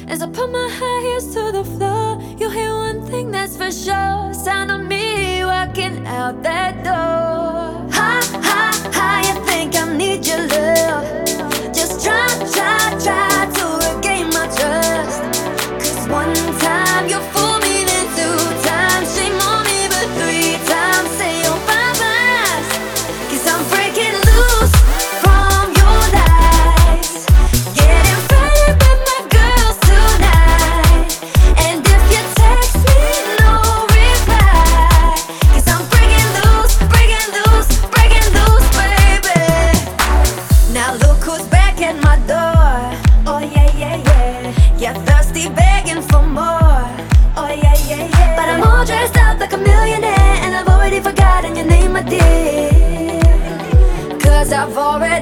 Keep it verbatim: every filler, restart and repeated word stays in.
As I put my high heels to the floor, you'll hear one thing that's for sure. Sound of me walking out that door. Hi, hi, hi, you think I need your love? Just try, try, try to regain my trust. Cause one time you fool me, then two times shame on me, but three times say you're five eyes. Cause I'm breaking loose from your lies, getting ready with my girls tonight. And if you text me, no reply, cause I'm breaking loose, breaking loose, breaking loose, baby. Now look who's back at my door. Oh yeah, yeah, yeah. You're thirsty, begging for more. Oh yeah, yeah, yeah. But I'm all dressed up like a millionaire, and I've already forgotten your name, my dear. Cause I've already